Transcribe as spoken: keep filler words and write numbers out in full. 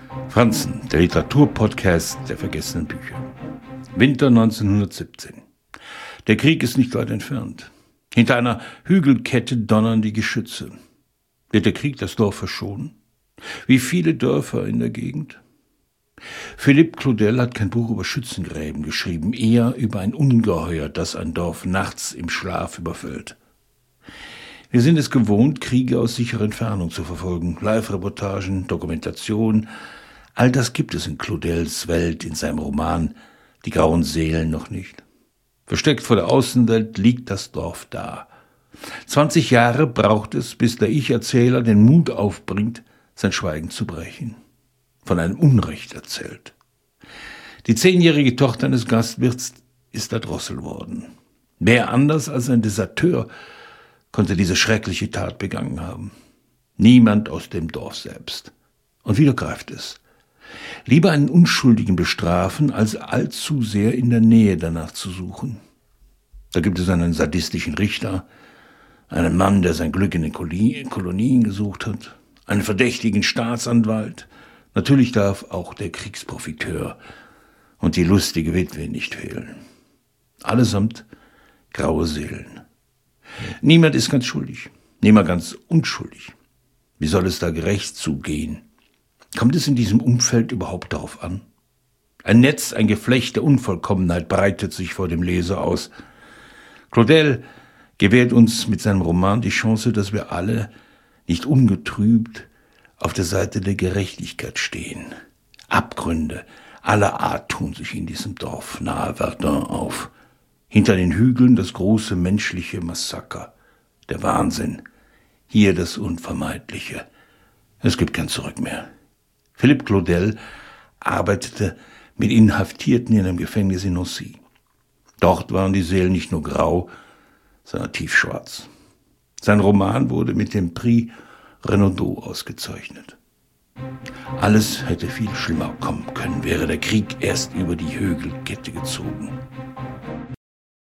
Franzen, der Literaturpodcast der vergessenen Bücher. Winter neunzehnhundertsiebzehn. Der Krieg ist nicht weit entfernt. Hinter einer Hügelkette donnern die Geschütze. Wird der Krieg das Dorf verschonen? Wie viele Dörfer in der Gegend? Philippe Claudel hat kein Buch über Schützengräben geschrieben, eher über ein Ungeheuer, das ein Dorf nachts im Schlaf überfällt. Wir sind es gewohnt, Kriege aus sicherer Entfernung zu verfolgen. Live-Reportagen, Dokumentation, all das gibt es in Claudels Welt, in seinem Roman Die grauen Seelen noch nicht. Versteckt vor der Außenwelt liegt das Dorf da. Zwanzig Jahre braucht es, bis der Ich-Erzähler den Mut aufbringt, sein Schweigen zu brechen. Von einem Unrecht erzählt. Die zehnjährige Tochter eines Gastwirts ist erdrosselt worden. Wer anders als ein Deserteur konnte diese schreckliche Tat begangen haben. Niemand aus dem Dorf selbst. Und wieder greift es. Lieber einen Unschuldigen bestrafen, als allzu sehr in der Nähe danach zu suchen. Da gibt es einen sadistischen Richter, einen Mann, der sein Glück in den Kolonien gesucht hat, einen verdächtigen Staatsanwalt. Natürlich darf auch der Kriegsprofiteur und die lustige Witwe nicht fehlen. Allesamt graue Seelen. Niemand ist ganz schuldig, niemand ganz unschuldig. Wie soll es da gerecht zugehen? Kommt es in diesem Umfeld überhaupt darauf an? Ein Netz, ein Geflecht der Unvollkommenheit breitet sich vor dem Leser aus. Claudel gewährt uns mit seinem Roman die Chance, dass wir alle, nicht ungetrübt, auf der Seite der Gerechtigkeit stehen. Abgründe aller Art tun sich in diesem Dorf nahe Verdun auf. Hinter den Hügeln das große menschliche Massaker, der Wahnsinn, hier das Unvermeidliche. Es gibt kein Zurück mehr. Philippe Claudel arbeitete mit Inhaftierten in einem Gefängnis in Nancy. Dort waren die Seelen nicht nur grau, sondern tiefschwarz. Sein Roman wurde mit dem Prix Renaudot ausgezeichnet. Alles hätte viel schlimmer kommen können, wäre der Krieg erst über die Hügelkette gezogen.